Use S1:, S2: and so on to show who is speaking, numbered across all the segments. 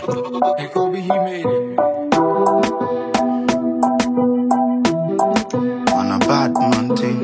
S1: Hey Kobe, he made it.
S2: On a bad man thing.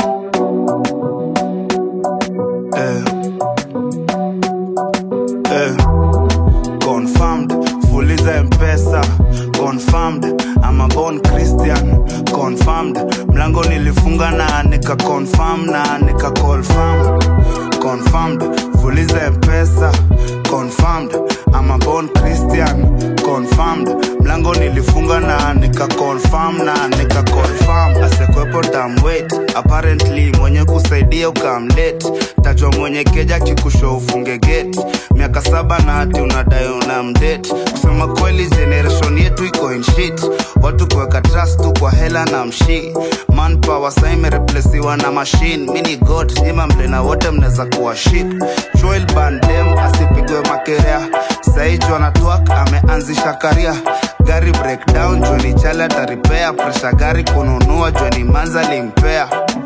S2: Confirmed, fully the M-Pesa. Confirmed, I'm a born Christian. Confirmed, mlango nilifunga na nika confirm na nika confirm. Confirmed, fully the M-Pesa. Confirmed, I'm a born Christian. Confirmed, mlango nilifunga na nika confirm na nika confirm. Asekwepo damn wait, apparently mwenye kusaidia ukam late. Tajwa mwenye keja kikusho ufunge gate. Miaka 7 na hati unadai unamdate. Kusema kweli generation yetu iko in shit. Watu kuweka trust tu kwa hela na mshi. Manpower sa imereplesiwa na machine. Mini god, jima mlena wote mneza kuwa shit. Joel Bandem asipigwe makerea. Saiju anatuak ameanzisha karia. Gari breakdown jweni chala taripea. Pressure gari kununua jweni manza limpea.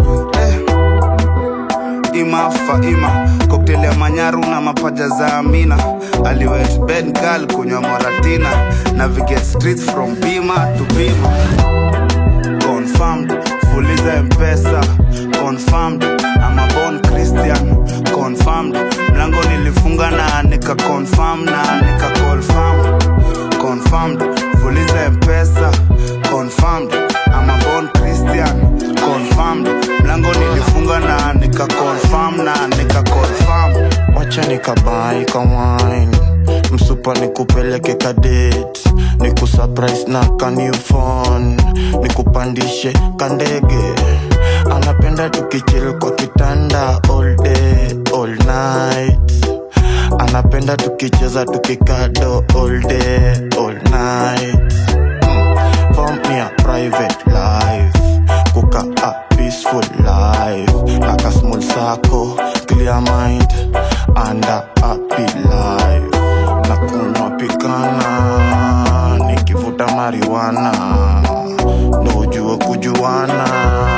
S2: Ima Faima, cocktail ya manyaru na mapaja za Amina. Aliwet Ben Gal kunywa Moratina. Navigate streets from Bima to Bima. Confirmed, fully the M-Pesa. Confirmed, I'm a born Christian. Confirmed, mlango nilifunga na nika confirm na nika confirm. Confirmed, fully the M-Pesa. Confirmed, I'm a born Christian. Confirmed, mlango nilifunga na nika confirm na nika confirm.
S3: Wacha nikabai ka wine, msupa nikupeleke ka date, nikusurprise na ka new phone, nikupandishe ka ndege. Anapenda tukichill kwa kitanda all day, all night. Anapenda tukicheza tukikado all day, all night. Form me a private life, kuka a peaceful life. Like a small circle, clear mind, and a happy life. Nakunywa pikana, nikivuta marijuana. No jua kujuana,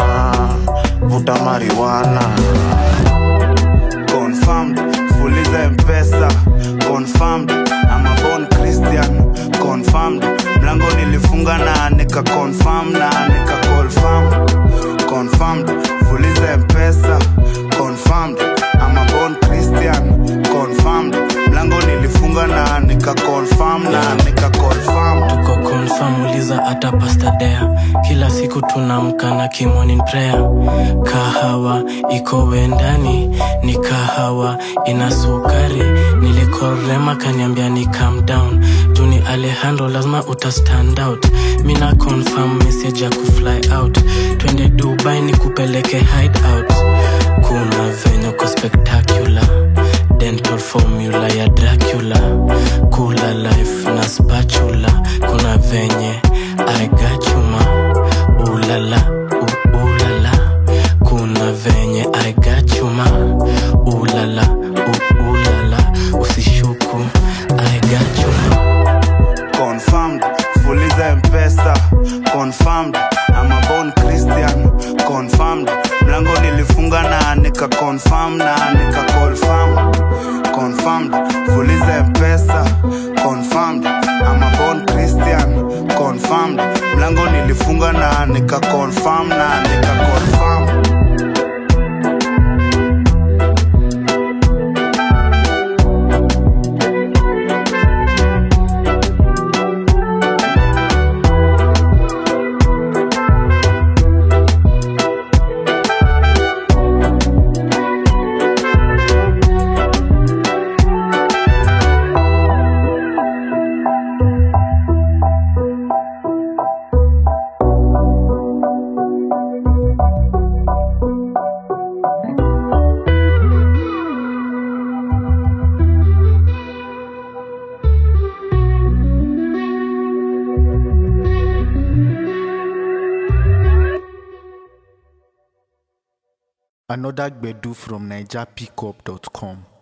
S3: vuta marijuana.
S2: Confirmed, fully the M-Pesa. Confirmed, I'm a born Christian. Confirmed, mlango nilifunga na nika confirm na nika confirm. Confirmed, fully the M-Pesa. Confirmed, I'm a born Christian. Confirmed, mlango nilifunga na nika confirm na nika confirm.
S4: Tuko confirm, uliza ata Pastor Dea. Kila siku tunamka na morning prayer. Kahawa iko wendani, ni kahawa ina sukari. Nilikorema kaniambia ni calm down. Juni Alejandro lazima uta stand out. Mina confirm message ya kufly out. Twende Dubai ni kupeleke hideout. Kuna venye ko spectacular, dental formula ya Dracula. Kula life na spatula. Kuna venye I got you ma. Ulala, ulala. Kuna venye I got you ma. Ulala, ulala. Usishuku I got you ma.
S2: Confirmed, fully the M-Pesa. Confirmed, I'm a born Christian. Confirmed, mlango nilifunga na nika confirm na nika confirm. Confirmed, fully the M-Pesa. Confirmed, I'm a born Christian. Confirmed, mlango nilifunga na nika confirm na nika confirm.
S5: Another Gbedu from NigerPickup.com.